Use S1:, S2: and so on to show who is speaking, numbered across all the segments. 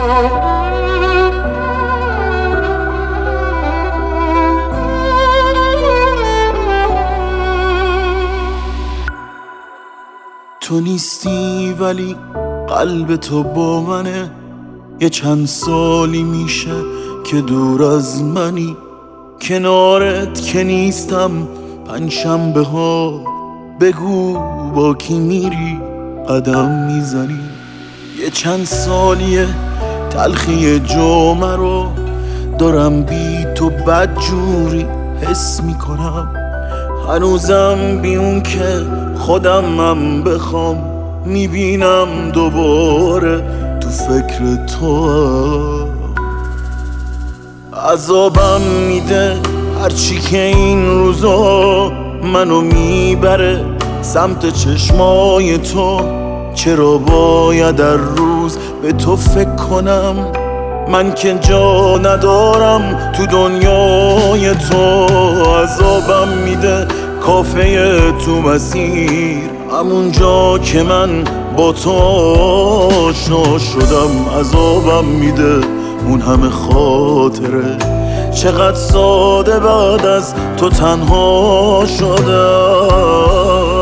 S1: تو نیستی ولی قلب تو با منه، یه چند سالی میشه که دور از منی. کنارت که نیستم پنجشنبه ها، بگو با کی میری قدم میزنی. یه چند سالیه تلخی جمعه رو دارم بی تو بدجوری حس میکنم. هنوزم بی اون که خودمم بخوام میبینم دوباره تو فکر تو. عذابم میده هرچی که این روزا منو میبره سمت چشمای تو. چرا باید هر روز به تو فکر کنم؟ من که جا ندارم تو دنیای تو. عذابم میده کافه تو مسیر، همونجا که من با تو آشنا شدم. عذابم میده اون همه خاطره، چقدر ساده بعد از تو تنها شدم.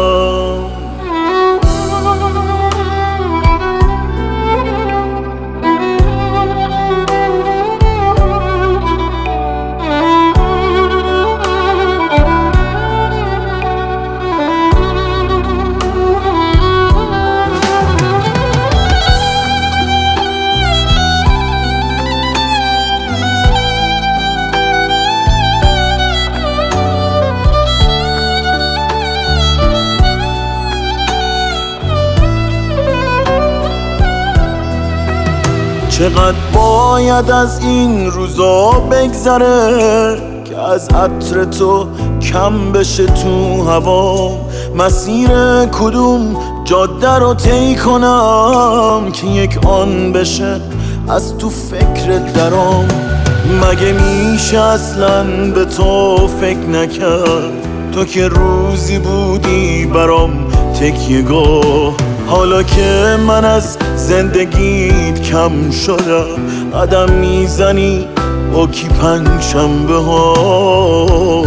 S1: چقدر باید از این روزا بگذره که از عطر تو کم بشه تو هوا. مسیر کدوم جاده رو طی کنم که یک آن بشه از تو فکر درام. مگه میشه اصلا به تو فکر نکرد؟ تو که روزی بودی برام تکیه‌گاه. حالا که من از زندگیت کم شدم قدم میزنی با کی پنجشنبه ها.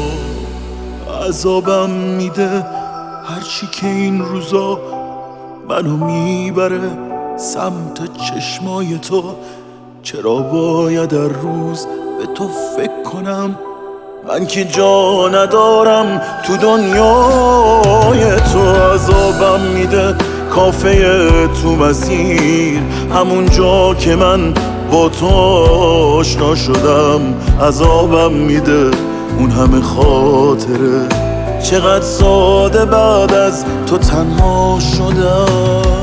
S1: عذابم میده هرچی که این روزا منو میبره سمت چشمای تو. چرا باید هر روز به تو فکر کنم؟ من که جا ندارم تو دنیای تو. عذابم میده کافه تو مسیر، همونجا که من با تو آشنا شدم. عذابم میده اون همه خاطره، چقدر ساده بعد از تو تنها شدم.